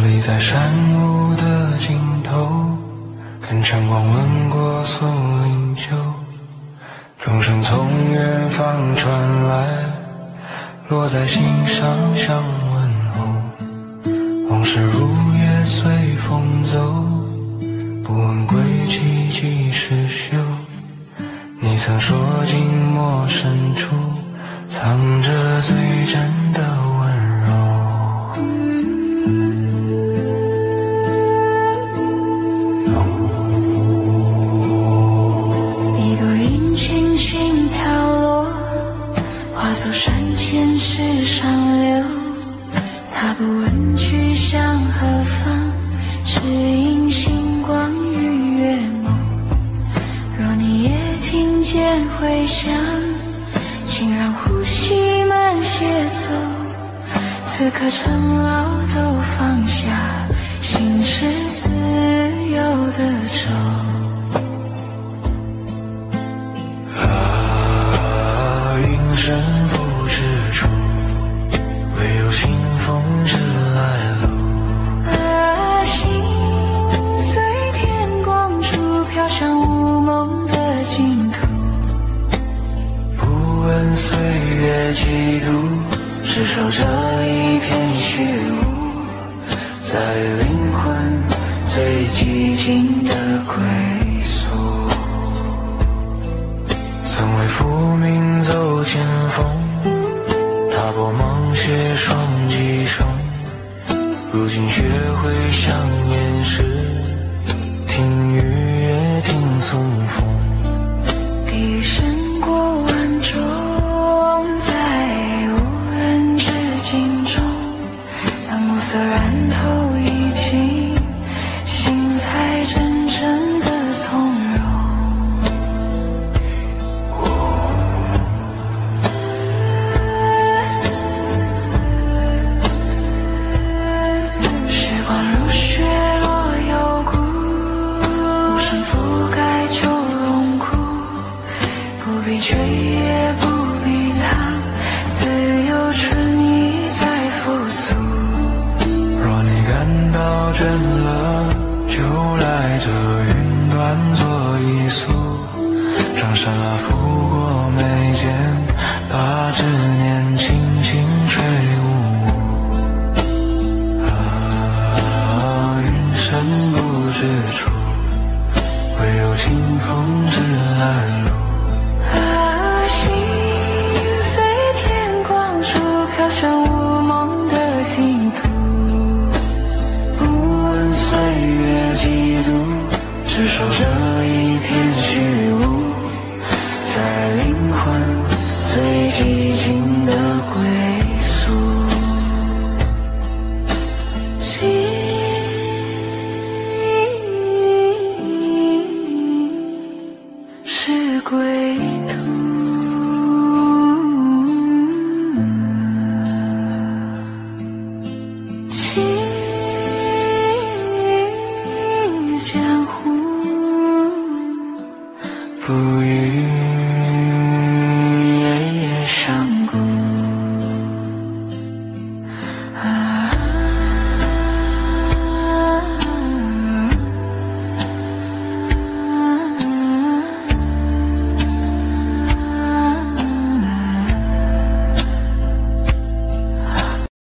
立在山雾的尽头，看晨光吻过松林秋，钟声从远方传来，落在心上像问候。往事如叶随风走，不问归期几时休。你曾说静默深处藏着最真的温柔。 一朵云轻轻飘落，化作山前石上流。它不问去向何方，只因星光与月眸。若你也听见回响，请让呼吸慢些走。此刻尘劳都放下，心是自由的舟。 云深不知处，唯有清风知来路。 心随天光处，飘向无梦的净土。 不问岁月几度，只守这一片虚无，在灵魂最寂静的归宿。曾为浮名走前锋，踏破梦写双骑声，如今学会相掩饰，听雨也听送风。 一生过万种，在无人之境中，当暮色染透一切，心才真正的从容。时光如雪落幽谷，无声覆盖秋荣枯，不必追也不必藏，自由春意在复苏。 若你感到倦了，就来这云端做一宿，让山剌拂过眉间，把执念轻轻吹雾。云深不知处，唯有清风知来路。 心随天光处，飘向无梦的净土。 不问岁月几度，只守这一片虚无，在灵魂最寂静的归宿。 心是归途。情江湖， 不语